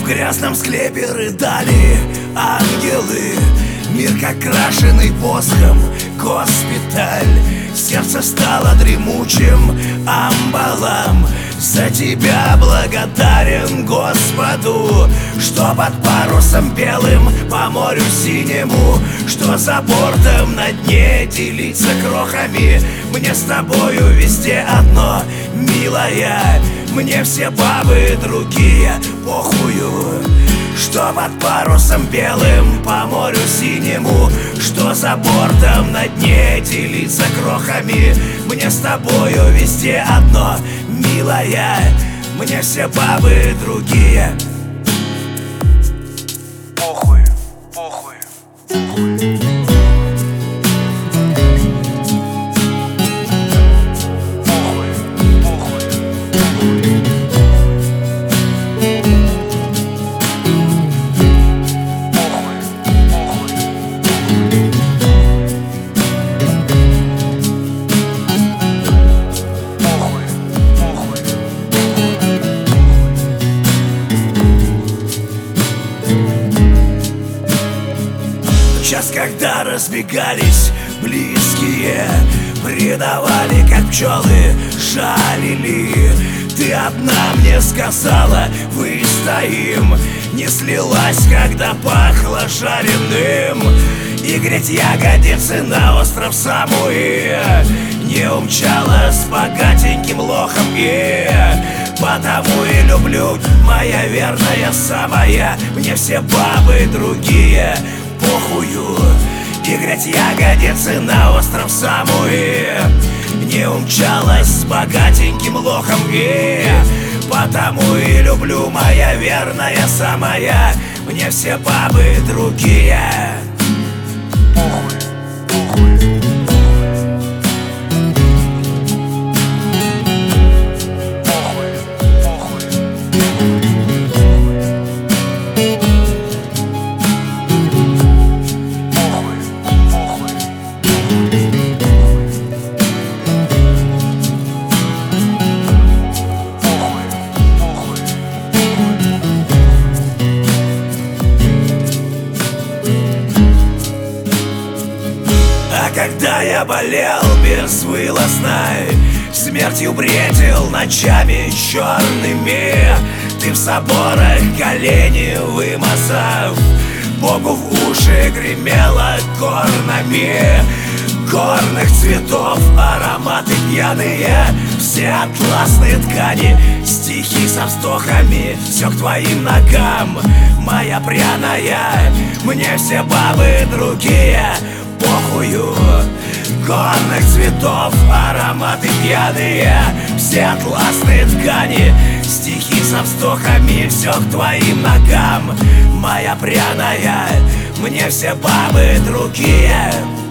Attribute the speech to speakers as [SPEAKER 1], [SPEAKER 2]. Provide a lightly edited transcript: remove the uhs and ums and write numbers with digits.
[SPEAKER 1] грязном склепе рыдали ангелы. Мир как крашеный воском госпиталь. Сердце стало дремучим амбалом. За тебя благодарен Господу, что под парусом белым по морю синему, что за бортом на дне делиться крохами. Мне с тобою везде одно, милая, мне все бабы другие, похую. Что под парусом белым по морю синему, что за бортом на дне делиться крохами. Мне с тобою везде одно, милая, мне все бабы другие. Похуй, похуй, похуй. Час, когда разбегались близкие, предавали, как пчелы жалили. Ты одна мне сказала, выстоим. Не слилась, когда пахло жареным. И греть ягодицы на остров Самуи не умчала с богатеньким лохом. И потому и люблю, моя верная самая, мне все бабы другие, похую. И греть ягодицы на остров Самуи не умчалась с богатеньким лохом. И потому и люблю, моя верная самая, мне все бабы другие. Похуй, похуй. Когда я болел безвылазно, смертью бредил ночами черными, ты в соборах колени вымазав, Богу в уши гремела горнами. Горных цветов ароматы пьяные, все атласные ткани, стихи со вздохами, все к твоим ногам, моя пряная, мне все бабы другие, похую. Горных цветов ароматы пьяные, все атласные ткани, стихи со вздохами, все к твоим ногам, моя пряная, мне все бабы другие.